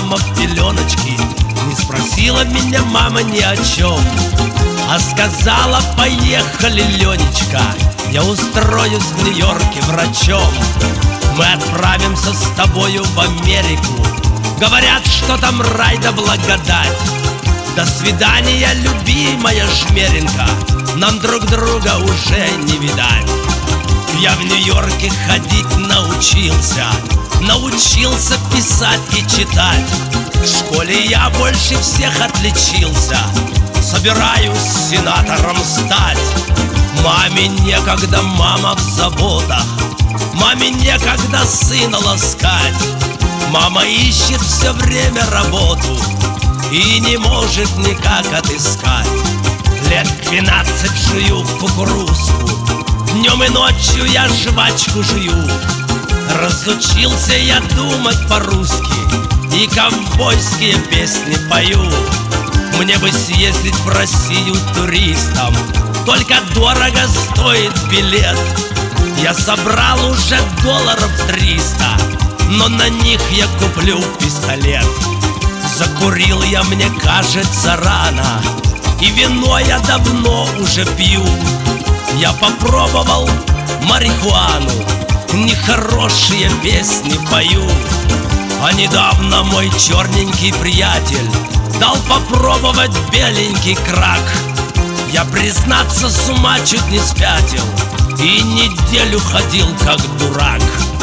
мама в пеленочке. Не спросила меня мама ни о чем, а сказала: поехали, Ленечка, я устроюсь в Нью-Йорке врачом. Мы отправимся с тобою в Америку. Говорят, что там рай да благодать. До свидания, любимая Жмеренко, нам друг друга уже не видать. Я в Нью-Йорке ходить научился, научился писать и читать. В школе я больше всех отличился, собираюсь сенатором стать. Маме некогда, мама в заботах, маме некогда сына ласкать. Мама ищет все время работу и не может никак отыскать. Лет 12 жую кукурузку, днем и ночью я жвачку жую. Разучился я думать по-русски и ковбойские песни пою. Мне бы съездить в Россию туристом, только дорого стоит билет. Я собрал уже долларов 300, но на них я куплю пистолет. Закурил я, мне кажется, рано, и вино я давно уже пью. Я попробовал марихуану, нехорошие песни пою. А недавно мой черненький приятель дал попробовать беленький крак. Я, признаться, с ума чуть не спятил и неделю ходил как дурак.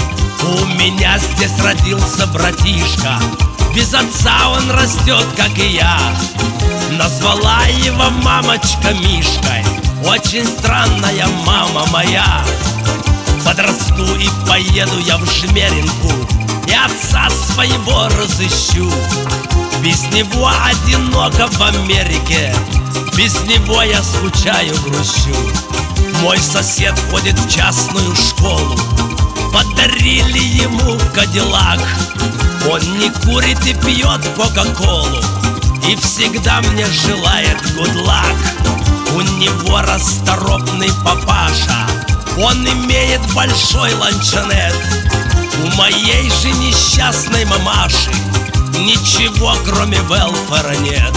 У меня здесь родился братишка, без отца он растет, как и я. Назвала его мамочка Мишкой, очень странная мама моя. Подрасту и поеду я в Жмеринку, и отца своего разыщу. Без него одиноко в Америке, без него я скучаю, грущу. Мой сосед ходит в частную школу, подарили ему Кадиллак. Он не курит и пьет кока-колу, и всегда мне желает good luck. У него расторопный папаша, он имеет большой ланчонет. У моей же несчастной мамаши ничего, кроме велфера, нет.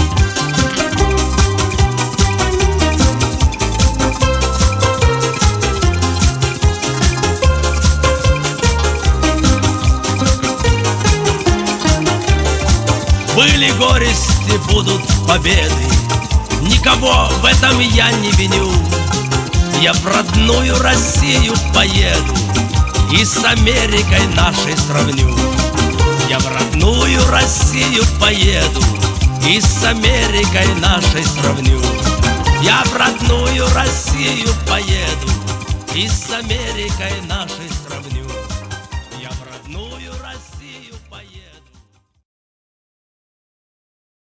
Были горести, будут победы, никого в этом я не виню. Я в родную Россию поеду и с Америкой нашей сравню. Я в родную Россию поеду и с Америкой нашей сравню. Я в родную Россию поеду и с Америкой нашей сравню.